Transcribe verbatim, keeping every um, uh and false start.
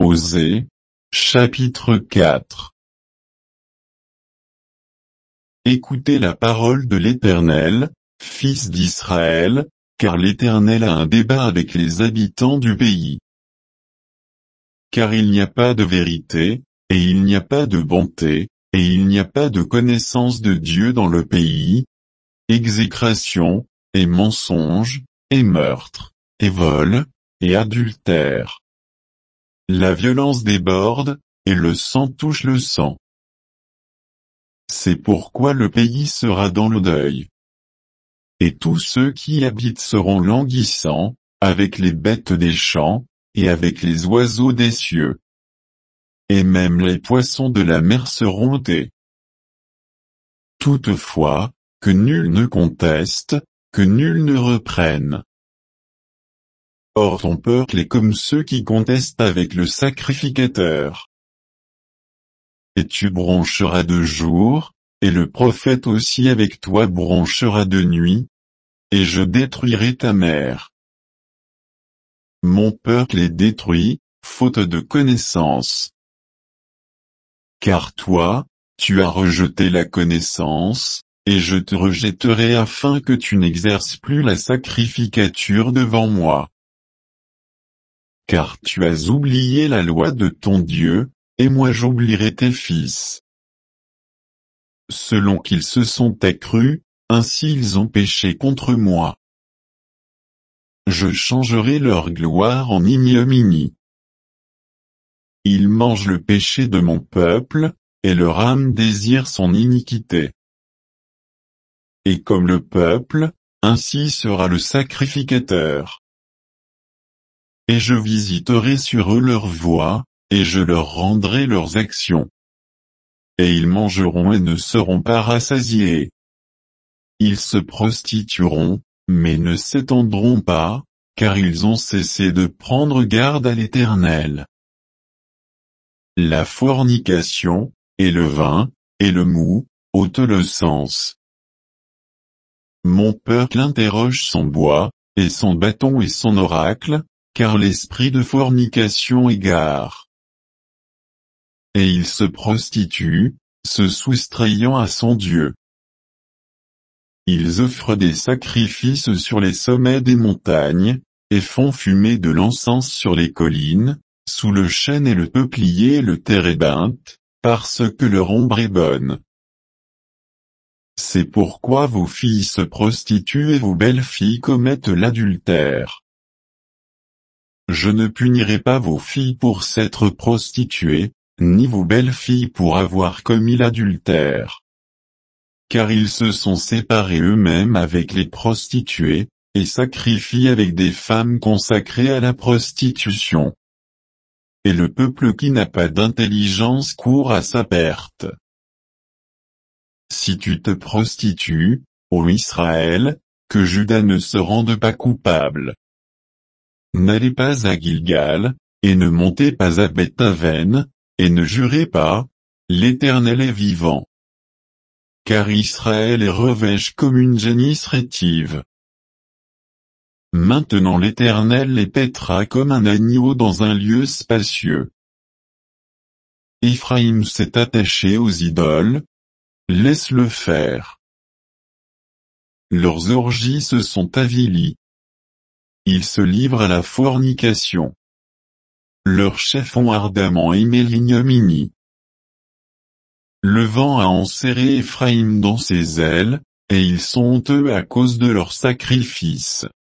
Osée, chapitre quatre. Écoutez la parole de l'Éternel, fils d'Israël, car l'Éternel a un débat avec les habitants du pays. Car il n'y a pas de vérité, et il n'y a pas de bonté, et il n'y a pas de connaissance de Dieu dans le pays. Exécration, et mensonge, et meurtre, et vol, et adultère. La violence déborde, et le sang touche le sang. C'est pourquoi le pays sera dans le deuil. Et tous ceux qui y habitent seront languissants, avec les bêtes des champs, et avec les oiseaux des cieux. Et même les poissons de la mer seront ôtés. Toutefois, que nul ne conteste, que nul ne reprenne. Or ton peuple est comme ceux qui contestent avec le sacrificateur. Et tu broncheras de jour, et le prophète aussi avec toi bronchera de nuit, et je détruirai ta mère. Mon peuple est détruit, faute de connaissance. Car toi, tu as rejeté la connaissance, et je te rejetterai afin que tu n'exerces plus la sacrificature devant moi. Car tu as oublié la loi de ton Dieu, et moi j'oublierai tes fils. Selon qu'ils se sont accrus, ainsi ils ont péché contre moi. Je changerai leur gloire en ignominie. Ils mangent le péché de mon peuple, et leur âme désire son iniquité. Et comme le peuple, ainsi sera le sacrificateur. Et je visiterai sur eux leurs voies, et je leur rendrai leurs actions. Et ils mangeront et ne seront pas rassasiés. Ils se prostitueront, mais ne s'étendront pas, car ils ont cessé de prendre garde à l'Éternel. La fornication, et le vin, et le mou, ôtent le sens. Mon peuple interroge son bois, et son bâton et son oracle, car l'esprit de fornication égare. Et il se prostitue, se soustrayant à son Dieu. Ils offrent des sacrifices sur les sommets des montagnes, et font fumer de l'encens sur les collines, sous le chêne et le peuplier et le térébinthe, parce que leur ombre est bonne. C'est pourquoi vos filles se prostituent et vos belles filles commettent l'adultère. Je ne punirai pas vos filles pour s'être prostituées, ni vos belles filles pour avoir commis l'adultère. Car ils se sont séparés eux-mêmes avec les prostituées, et sacrifient avec des femmes consacrées à la prostitution. Et le peuple qui n'a pas d'intelligence court à sa perte. Si tu te prostitues, ô Israël, que Juda ne se rende pas coupable. N'allez pas à Gilgal, et ne montez pas à Beth-Aven, et ne jurez pas, l'Éternel est vivant. Car Israël est revêche comme une génisse rétive. Maintenant l'Éternel les paîtra comme un agneau dans un lieu spacieux. Éphraïm s'est attaché aux idoles, laisse-le faire. Leurs orgies se sont avilies. Ils se livrent à la fornication. Leurs chefs ont ardemment aimé l'ignominie. Le vent a enserré Éphraïm dans ses ailes, et ils sont honteux à cause de leurs sacrifices.